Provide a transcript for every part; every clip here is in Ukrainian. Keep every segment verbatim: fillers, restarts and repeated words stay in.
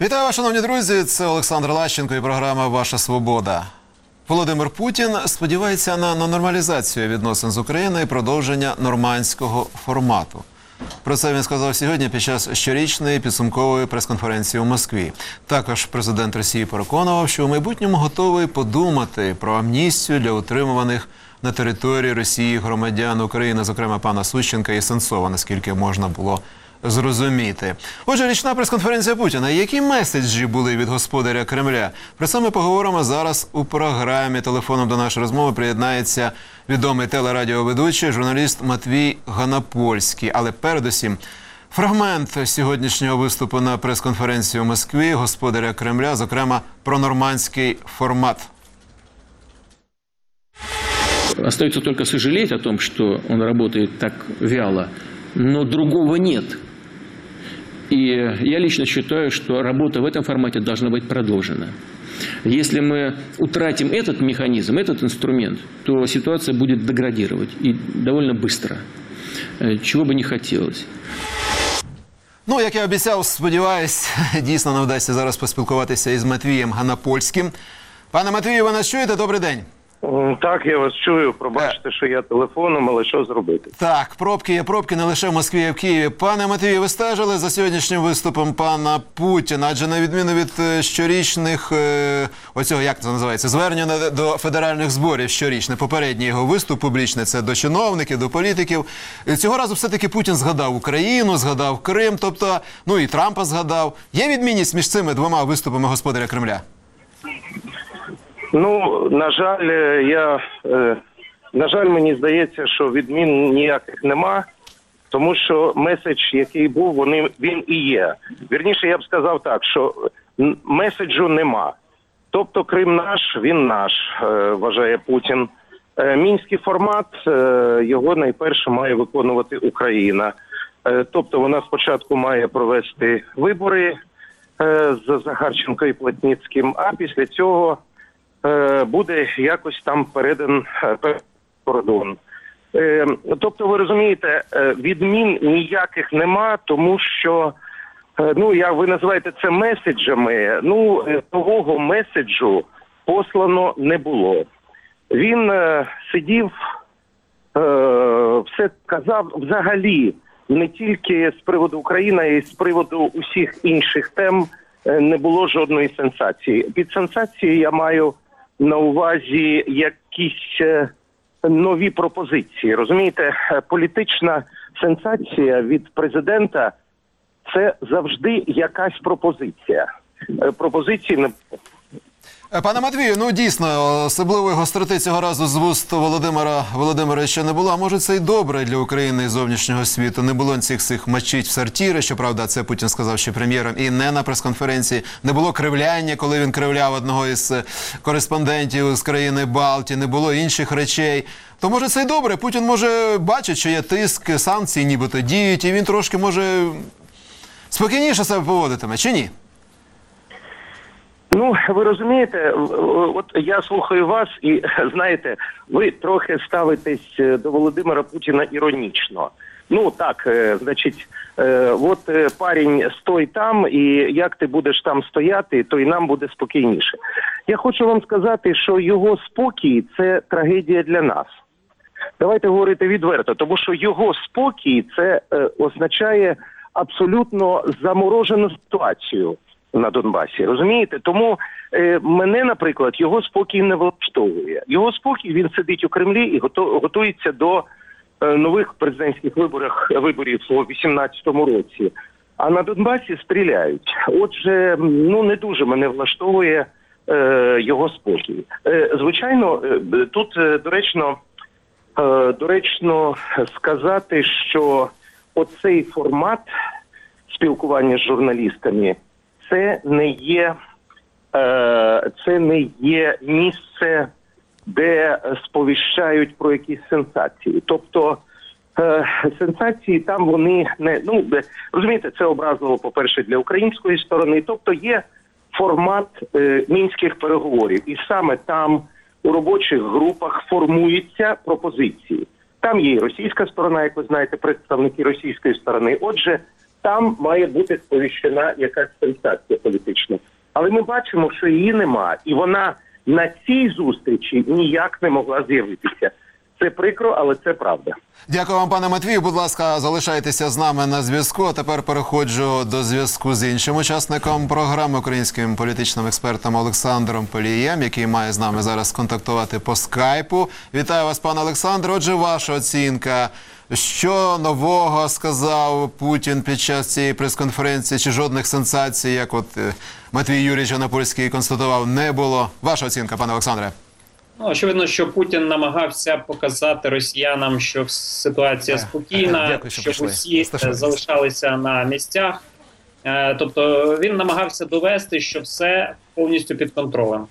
Вітаю вас, шановні друзі, це Олександр Лащенко і програма «Ваша свобода». Володимир Путін сподівається на, на нормалізацію відносин з Україною і продовження нормандського формату. Про це він сказав сьогодні під час щорічної підсумкової прес-конференції у Москві. Також президент Росії переконував, що у майбутньому готовий подумати про амністію для утримуваних на території Росії громадян України, зокрема пана Сущенка і Сенцова, наскільки можна було зрозуміти. Отже, річна прес-конференція Путіна. Які меседжі були від господаря Кремля? Про це ми поговоримо зараз у програмі. Телефоном до нашої розмови приєднається відомий телерадіоведучий, журналіст Матвій Ганапольський. Але передусім, фрагмент сьогоднішнього виступу на прес-конференції у Москві господаря Кремля, зокрема про нормандський формат. Остается только сожалеть о том, что он работает так вяло, но другого нет. И я лично считаю, что работа в этом формате должна быть продолжена. Если мы утратим этот механизм, этот инструмент, то ситуация будет деградировать и довольно быстро, чего бы не хотелось. Ну, як я обіцяв, сподіваюсь, дійсно нам вдасться зараз поспілкуватися із Матвієм Ганапольським. Пане Матвію, ви нас чуєте? Добрий день. Так, я вас чую. Пробачте, що я телефоном, але що зробити? Так, пробки є пробки не лише в Москві, а й в Києві. Пане Матвію, ви стежили за сьогоднішнім виступом пана Путіна? Адже на відміну від щорічних, е, оцього, як це називається, звернення до федеральних зборів щорічне, попередній його виступ публічний, це до чиновників, до політиків. Цього разу все-таки Путін згадав Україну, згадав Крим, тобто, ну і Трампа згадав. Є відмінність між цими двома виступами господаря Кремля? Ну, на жаль, я, на жаль, мені здається, що відмін ніяких нема, тому що меседж, який був, вони, він і є. Вірніше, я б сказав так, що меседжу нема. Тобто Крим наш, він наш, вважає Путін. Мінський формат, його найперше має виконувати Україна. Тобто вона спочатку має провести вибори з Захарченко і Плотніцьким, а після цього буде якось там передан кордон. Тобто, ви розумієте, відмін ніяких нема, тому що, ну, я, ви називаєте це меседжами, ну, нового меседжу послано не було. Він е, сидів, е, все казав взагалі, не тільки з приводу України, а й з приводу усіх інших тем не було жодної сенсації. Під сенсацією я маю на увазі якісь нові пропозиції. Розумієте, політична сенсація від президента – це завжди якась пропозиція. Пропозиції не... Пане Матвію, ну дійсно, особливої гостроти цього разу з вуст Володимира Володимировича не було. А може це й добре для України і зовнішнього світу? Не було цих цих мочить в сортири, щоправда, це Путін сказав ще прем'єром, і не на прес-конференції. Не було кривляння, коли він кривляв одного із кореспондентів з країни Балтії, не було інших речей. То може це й добре? Путін може бачить, що є тиск, санкції нібито діють, і він трошки може спокійніше себе поводитиме, чи ні? Ну, ви розумієте, от я слухаю вас і, знаєте, ви трохи ставитесь до Володимира Путіна іронічно. Ну, так, значить, от парень, стой там, і як ти будеш там стояти, то і нам буде спокійніше. Я хочу вам сказати, що його спокій – це трагедія для нас. Давайте говорити відверто, тому що його спокій – це означає абсолютно заморожену ситуацію на Донбасі, розумієте? Тому е, мене, наприклад, його спокій не влаштовує. Його спокій, він сидить у Кремлі і готу, готується до е, нових президентських виборів, виборів у вісімнадцятому році. А на Донбасі стріляють. Отже, ну не дуже мене влаштовує е, його спокій. Е, звичайно, е, тут е, доречно, е, доречно сказати, що оцей формат спілкування з журналістами – це не є, е, це не є місце, де сповіщають про якісь сенсації. Тобто е, сенсації там вони не, ну, розумієте, це образливо, по-перше, для української сторони. Тобто є формат е, мінських переговорів. І саме там у робочих групах формуються пропозиції. Там є і російська сторона, як ви знаєте, представники російської сторони. Отже, там має бути сповіщена якась сенсація політична. Але ми бачимо, що її нема. І вона на цій зустрічі ніяк не могла з'явитися. Це прикро, але це правда. Дякую вам, пане Матвію. Будь ласка, залишайтеся з нами на зв'язку. А тепер переходжу до зв'язку з іншим учасником програми, українським політичним експертом Олександром Палієм, який має з нами зараз контактувати по скайпу. Вітаю вас, пане Олександре. Отже, ваша оцінка. Що нового сказав Путін під час цієї прес-конференції? Чи жодних сенсацій, як от Матвій Юрійович Анапольський констатував, не було? Ваша оцінка, пане Олександре. Ну, очевидно, що Путін намагався показати росіянам, що ситуація спокійна, Дякую, що щоб прийшли. усі Сташовець. залишалися на місцях. Е, Тобто він намагався довести, що все повністю під контролем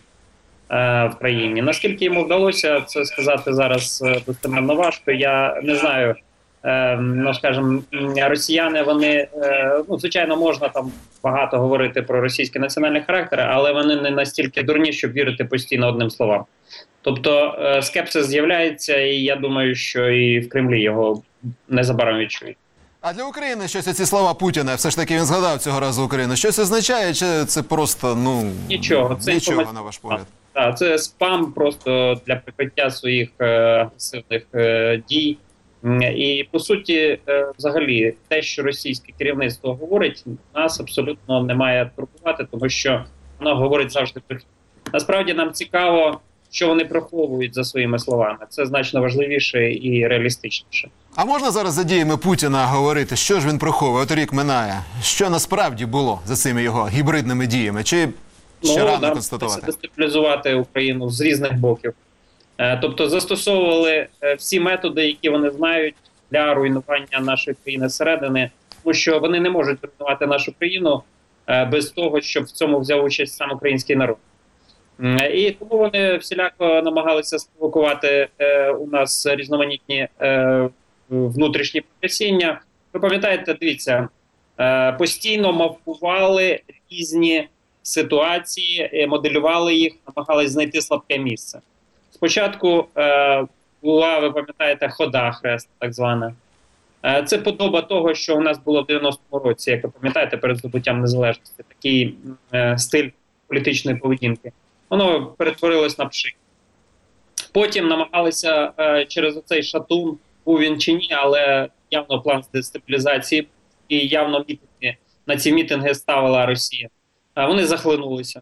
е, в країні. Наскільки йому вдалося це сказати зараз е, достеменно важко, я не знаю. Е, Ну, скажімо, росіяни, вони, е, ну, звичайно, можна там багато говорити про російський національний характер, але вони не настільки дурні, щоб вірити постійно одним словам. Тобто е, скепсис з'являється, і я думаю, що і в Кремлі його незабаром відчують. А для України щось ці слова Путіна, все ж таки він згадав цього разу Україну, щось означає, чи це просто, ну, Нічого. Це нічого, інформаці- на ваш погляд? Так, це спам просто для прикриття своїх е, агресивних е, дій. М, І, по суті, е, взагалі, те, що російське керівництво говорить, нас абсолютно не має турбувати, тому що воно говорить завжди брехню. Насправді нам цікаво, що вони приховують за своїми словами. Це значно важливіше і реалістичніше. А можна зараз за діями Путіна говорити, що ж він приховує? От рік минає. Що насправді було за цими його гібридними діями? Чи ще рано нам констатувати? намагалися дестабілізувати Україну з різних боків. Е, Тобто застосовували е, всі методи, які вони знають для руйнування нашої країни зсередини, тому що вони не можуть руйнувати нашу країну е, без того, щоб в цьому взяв участь сам український народ. М, І тому вони всіляко намагалися спровокувати е, у нас різноманітні е, внутрішні потрясіння. Ви пам'ятаєте, дивіться, е, постійно мавпували різні ситуації, е, моделювали їх, намагались знайти слабке місце. Спочатку е, була, ви пам'ятаєте, хода хрест, так звана. Е, це подоба того, що у нас було в дев'яностому році, як ви пам'ятаєте, перед здобуттям незалежності, такий е, стиль політичної поведінки. Воно перетворилось на пшик. Потім намагалися е, через оцей шатун, був він чи ні, але явно план дестабілізації і явно мітинги, на ці мітинги ставила Росія. Е, вони захлинулися.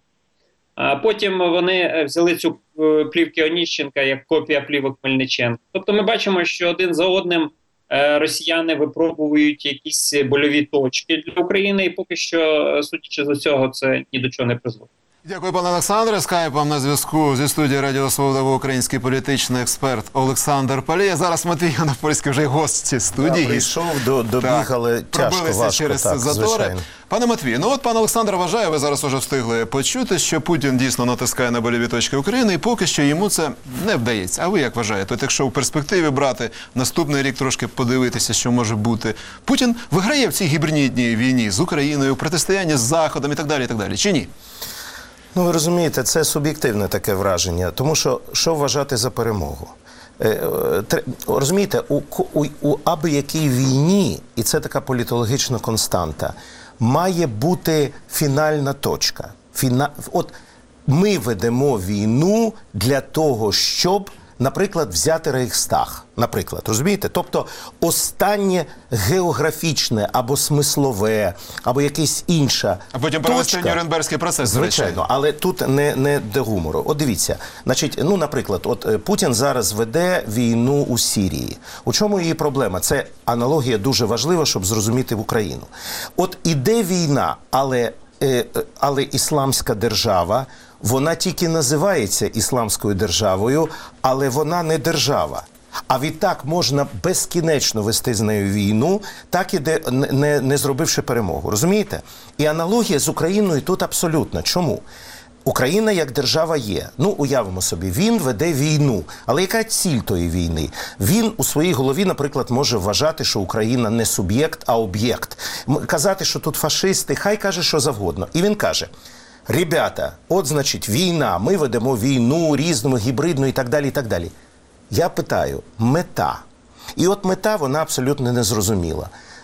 А потім вони взяли цю е, плівки Оніщенка як копія плівок Мельниченка. Тобто ми бачимо, що один за одним е, росіяни випробують якісь больові точки для України, і поки що, судячи з усього, це ні до чого не призводить. Дякую, пане Олександре. Скайпом на зв'язку зі студії Радіо Свобода український політичний експерт Олександр Палій. Зараз Матвій Анапольський вже гості студії. Я прийшов, до, добіг, але тяжко, пробилися важко, через так, затори. звичайно. Пане Матвій, ну от пан Олександр вважає, ви зараз уже встигли почути, що Путін дійсно натискає на больові точки України, і поки що йому це не вдається. А ви як вважаєте? От якщо в перспективі брати наступний рік трошки подивитися, що може бути, Путін виграє в цій гібридній війні з Україною, в протистоянні з Заходом і так далі, і так далі, чи ні? Ну, ви розумієте, це суб'єктивне таке враження, тому що що вважати за перемогу? Е, е, тр- розумієте, у, у, у аби-якій війні, і це така політологічна константа, має бути фінальна точка. Фіна... От ми ведемо війну для того, щоб, наприклад, взяти Рейхстаг. Наприклад, розумієте? Тобто останнє географічне або смислове, або якесь інша А потім провести точка. Нюрнберзький процес, Звичайно, але тут не, не до гумору. От дивіться, значить, ну, наприклад, от е, Путін зараз веде війну у Сирії. У чому її проблема? Це аналогія дуже важлива, щоб зрозуміти в Україну. От іде війна, але, е, але ісламська держава, вона тільки називається ісламською державою, але вона не держава. А відтак можна безкінечно вести з нею війну, так і де, не, не зробивши перемогу. Розумієте? І аналогія з Україною тут абсолютна. Чому? Україна як держава є. Ну, уявимо собі, він веде війну. Але яка ціль тої війни? Він у своїй голові, наприклад, може вважати, що Україна не суб'єкт, а об'єкт. М- Казати, що тут фашисти, хай каже, що завгодно. І він каже: ребята, от, значить, війна, ми ведемо війну різну, гібридну і так далі, і так далі. Я питаю, мета. І от мета, вона абсолютно незрозуміла.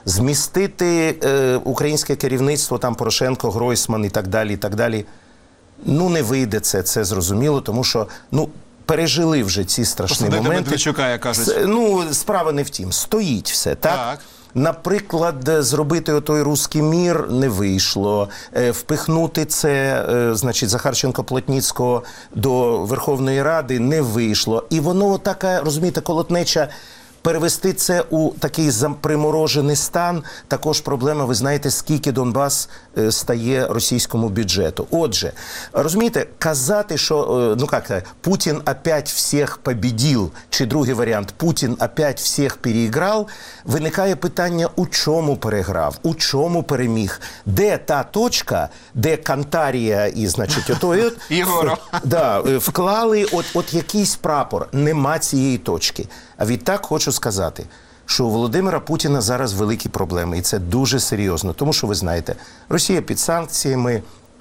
Змістити е, українське керівництво, там Порошенко, Гройсман і так далі, і так далі. Ну, не вийде це, це зрозуміло, тому що, ну, пережили вже ці страшні Посадити моменти. Медведчука, як кажуть. С- Ну, справа не в тім. Стоїть все, так? Так. Наприклад, зробити отой руський мір не вийшло. Е, Впихнути це, е, значить, Захарченко-Плотніцького до Верховної Ради не вийшло. І воно така, розумієте, колотнеча. Перевести це у такий приморожений стан, також проблема, ви знаєте, скільки Донбас е, стає російському бюджету. Отже, розумієте, казати, що, е, ну як, це, Путін опять всіх победил, чи другий варіант, Путін опять всіх переіграв, виникає питання, у чому переграв, у чому переміг, де та точка, де Кантарія і, значить, ото, і от, Ігору. да, е, вклали от, от якийсь прапор, нема цієї точки. А відтак хочу сказати, що у Володимира Путіна зараз великі проблеми, і це дуже серйозно. Тому що, ви знаєте, Росія під санкціями,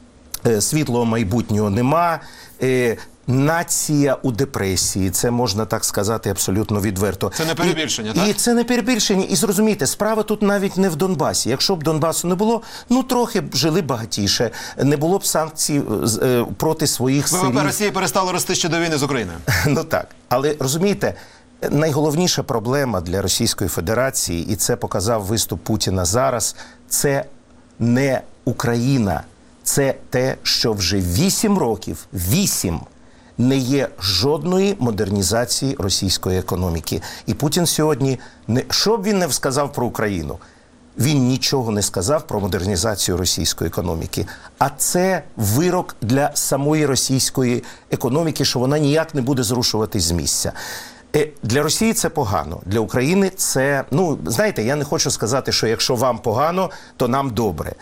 е, світлого майбутнього нема, е, нація у депресії, це можна так сказати абсолютно відверто. Це не перебільшення, і, так? І це не перебільшення. І зрозумійте, справа тут навіть не в Донбасі. Якщо б Донбасу не було, ну трохи б жили багатіше, не було б санкцій е, проти своїх ВВП сирів. Росії перестало рости ще до війни з Україною. Ну так, але розумієте, найголовніша проблема для Російської Федерації, і це показав виступ Путіна зараз, це не Україна. Це те, що вже вісім років, вісім, не є жодної модернізації російської економіки. І Путін сьогодні, не, що б він не сказав про Україну, він нічого не сказав про модернізацію російської економіки. А це вирок для самої російської економіки, що вона ніяк не буде зрушуватись з місця. Для Росії це погано, для України це, ну, знаєте, я не хочу сказати, що якщо вам погано, то нам добре.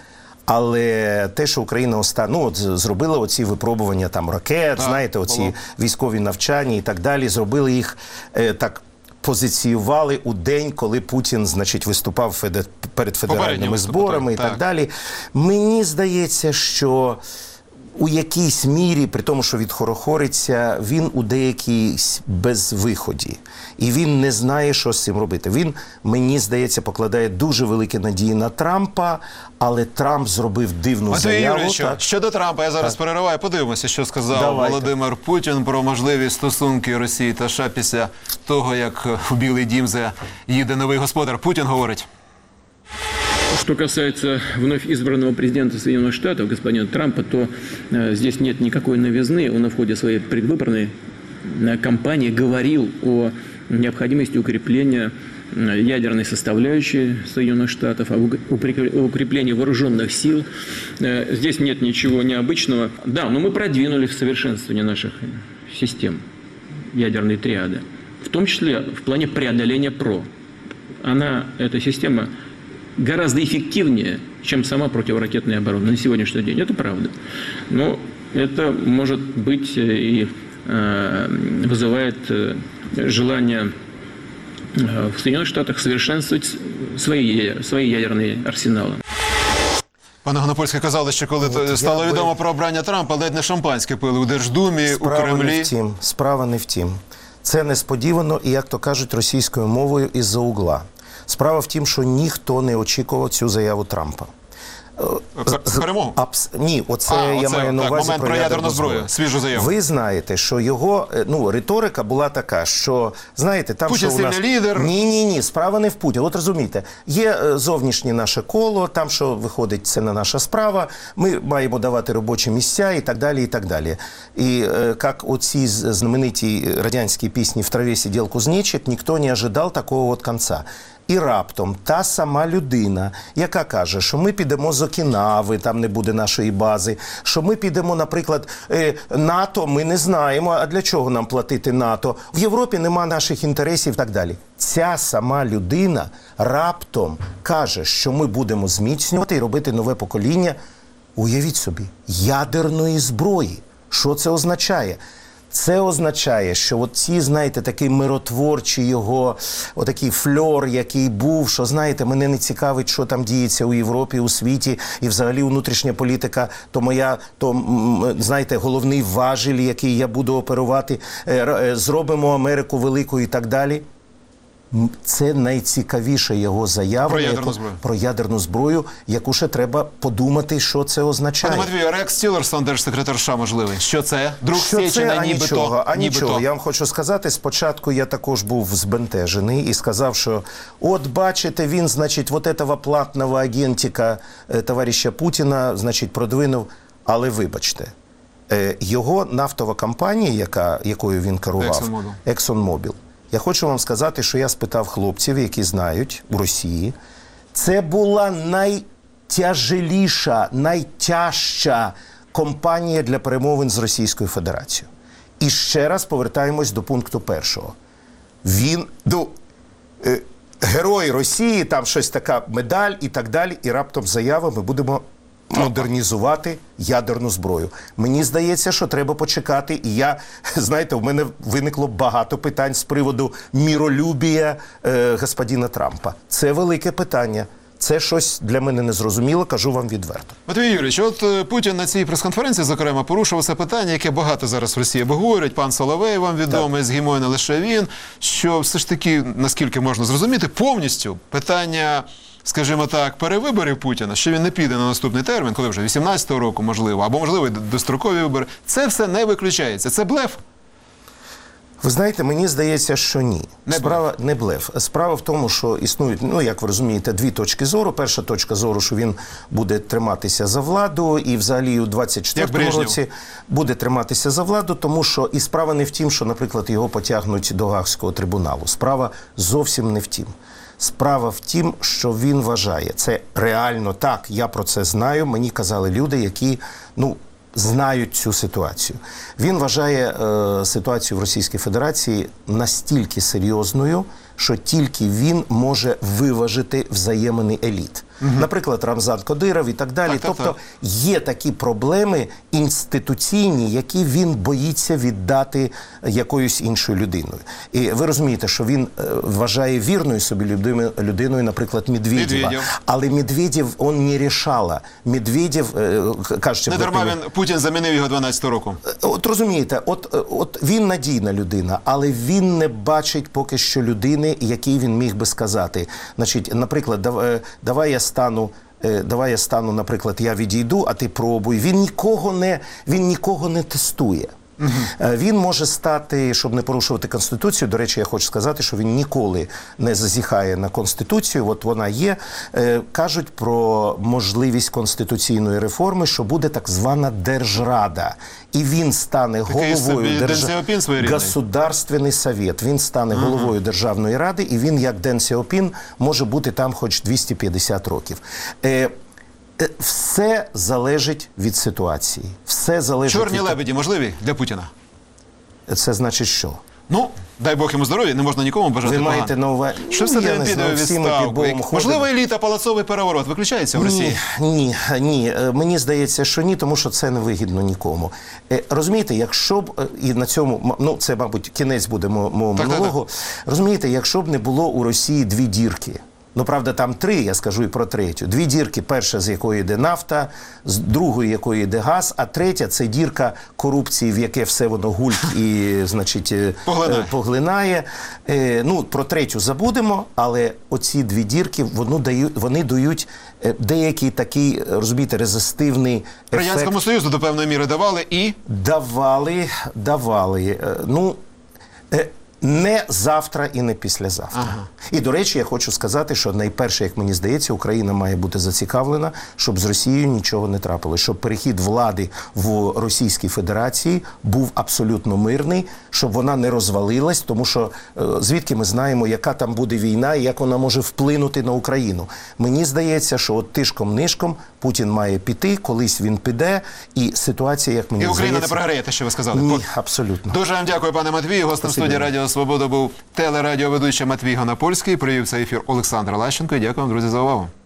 Але те, що Україна оста... ну, от, зробила оці випробування там ракет, так, знаєте, оці було. військові навчання і так далі, зробили їх е, так, позиціювали у день, коли Путін, значить, виступав феде... перед федеральними зборами і так, так далі. Мені здається, що у якійсь мірі, при тому, що відхорохориться, він у деякій безвиході. І він не знає, що з цим робити. Він, мені здається, покладає дуже великі надії на Трампа, але Трамп зробив дивну Матвій заяву. Юрійович, так. щодо Трампа, я зараз Так. перериваю, подивимося, що сказав Давайте. Володимир Путін про можливі стосунки Росії та США після того, як у Білий дім заїде новий господар. Путін говорить. Что касается вновь избранного президента Соединенных Штатов, господина Трампа, то э, здесь нет никакой новизны. Он в ходе своей предвыборной э, кампании говорил о необходимости укрепления э, ядерной составляющей Соединенных Штатов, о укреплении вооруженных сил. Э, здесь нет ничего необычного. Да, но мы продвинули в совершенствовании наших систем ядерной триады, в том числе в плане преодоления ПРО. Она, эта система, гораздо эффективнее, чем сама противоракетная оборона на сегодняшний день. Это правда. Но это, может быть, и э, вызывает э, желание э, в Соединенных Штатах совершенствовать свои, свои ядерные арсеналы. Пане Гонопольський, казали, що коли От стало я би- відомо про обрання Трампа, ледь не шампанське пили у Держдумі, Справа у Кремлі. не втім. Справа не втім. Це несподівано і, як то кажуть, російською мовою із-за угла. Справа в тім, що ніхто не очікував цю заяву Трампа. Пер- Перемогу? Абс... Ні, оце А, я оце, маю на так, увазі момент про про ядерну ядерну зброю. зброю. Свіжу заяву. Ви знаєте, що його, е, ну, риторика була така, що, знаєте, там, Путін що у нас... сильний лідер. Ні, ні, ні, справа не в Путіні. От розумієте, є е, зовнішнє наше коло, там, що виходить, це не наша справа, ми маємо давати робочі місця і так далі, і так далі. І е, як оці з- знамениті радянські пісні «В траві сидів кузнечик», ніхто не ожидав такого от кінця. І раптом та сама людина, яка каже, що ми підемо з Окінави, там не буде нашої бази, що ми підемо, наприклад, е, НАТО, ми не знаємо, а для чого нам платити НАТО? В Європі нема наших інтересів і так далі. Ця сама людина раптом каже, що ми будемо зміцнювати і робити нове покоління, уявіть собі, ядерної зброї. Що це означає? Це означає, що от ці, знаєте, такий миротворчий його, отакий фльор, який був, що, знаєте, мене не цікавить, що там діється у Європі, у світі, і взагалі внутрішня політика, то моя, то, м, знаєте, головний важіль, який я буду оперувати, е, р- е, зробимо Америку великою і так далі. М, Це найцікавіша його заява Про на ядерну яку- зброю. про ядерну зброю, яку ще треба подумати, що це означає. Пане Матвію, Рекс Тілерсон, держсекретар США, можливий. Що це? Друг Що Сєчина, це, а нібито. нічого, а нібито. нічого. Я вам хочу сказати, спочатку я також був збентежений і сказав, що от бачите, він, значить, вот этого платного агентика е, товариша Путіна, значить, продвинув. Але вибачте, е, його нафтова компанія, яка, якою він керував, ExxonMobil. ExxonMobil, я хочу вам сказати, що я спитав хлопців, які знають у Росії, це була найтяжеліша, найтяжча компанія для перемовин з Російською Федерацією. І ще раз повертаємось до пункту першого. Він, ну, е, герой Росії, там щось така медаль і так далі, і раптом заява, ми будемо модернізувати ядерну зброю. Мені здається, що треба почекати. І я, знаєте, в мене виникло багато питань з приводу міролюбія е, господина Трампа. Це велике питання. Це щось для мене незрозуміло, кажу вам відверто. Матвій Юрійович, от е, Путін на цій прес-конференції, зокрема, порушив це питання, яке багато зараз в Росії обговорюють. Пан Соловей вам відомий, з Гімою не лише він, що все ж таки, наскільки можна зрозуміти, повністю питання, скажімо так, перевиборів Путіна, що він не піде на наступний термін, коли вже вісімнадцятого року, можливо, або, можливо, і дострокові вибори, це все не виключається. Це блеф? Ви знаєте, мені здається, що ні. Не Справа не блеф. Справа в тому, що існують, ну, як ви розумієте, дві точки зору. Перша точка зору, що він буде триматися за владу, і взагалі у двадцять четвертому Як Брежнєв. році буде триматися за владу, тому що і справа не в тім, що, наприклад, його потягнуть до Гаагського трибуналу. Справа зовсім не в тім. Справа в тім, що він вважає. Це реально так, я про це знаю. Мені казали люди, які, ну, знають цю ситуацію. Він вважає е, ситуацію в Російській Федерації настільки серйозною, що тільки він може виважити взаємини еліт. Угу. Наприклад, Рамзан Кадиров і так далі. Так, так, тобто так. є такі проблеми інституційні, які він боїться віддати якоюсь іншою людиною. І ви розумієте, що він е, вважає вірною собі людиною, людиною, наприклад, Медведєва. Медведєв. Але Медведєв, он не рішала. Медведєв, е, кажучи... Не в дарма Верховній- він, Путін замінив його дванадцятого року. От розумієте, от, от він надійна людина, але він не бачить поки що людини, якій він міг би сказати. Значить, наприклад, дав- е, давай я стану, е, давай я стану, наприклад, я відійду, а ти пробуй. Він нікого не, він нікого не тестує. Е, Він може стати, щоб не порушувати Конституцію. До речі, я хочу сказати, що він ніколи не зазіхає на Конституцію. От вона є. Е, Кажуть про можливість конституційної реформи, що буде так звана Держрада. І він стане Такий собі головою Ден Сяопін своєрідний. Государственний совет. Він стане головою Державної ради, і він, як Ден Сяопін, може бути там хоч двісті п'ятдесят років. Е, е, Все залежить від ситуації. Все залежить Чорні від... лебеді можливі для Путіна? Це значить що? Ну, дай Бог йому здоров'я, не можна нікому бажати Ви погано. маєте на увазі... Що Ну, все я він не піде знаю, у всі ми під відставку? Богом Можливо, ходимо. еліта, палацовий переворот виключається в Росії? Ні, ні, ні. Е, Мені здається, що ні, тому що це не вигідно нікому. Е, Розумієте, якщо б, е, і на цьому, м- ну це, мабуть, кінець буде мо- мого Так, так, монологу. Розумієте, якщо б не було у Росії дві дірки, ну, правда, там три, я скажу і про третю. Дві дірки, перша, з якої йде нафта, з другої, якої йде газ, а третя – це дірка корупції, в яке все воно гульк і, значить, е, Поглинає. е, поглинає. Е, Ну, про третю забудемо, але оці дві дірки, вони дають, вони дають е, деякий такий, розумієте, резистивний ефект. Радянському Союзу до певної міри давали і... Давали, давали. Е, Ну, е, не завтра і не післязавтра. Ага. І, до речі, я хочу сказати, що найперше, як мені здається, Україна має бути зацікавлена, щоб з Росією нічого не трапилось, щоб перехід влади в Російській Федерації був абсолютно мирний, щоб вона не розвалилась, тому що е, звідки ми знаємо, яка там буде війна і як вона може вплинути на Україну. Мені здається, що от тишком-нишком Путін має піти, колись він піде, і ситуація, як мені І Україна здається... не програє, те, що ви сказали. Ні, От. абсолютно. Дуже вам дякую, пане Матвію. Гостем Спасибо. студії Радіо Свобода був телерадіоведучий Матвій Гонопольський. Провів цей ефір Олександр Лащенко. І дякую вам, друзі, за увагу.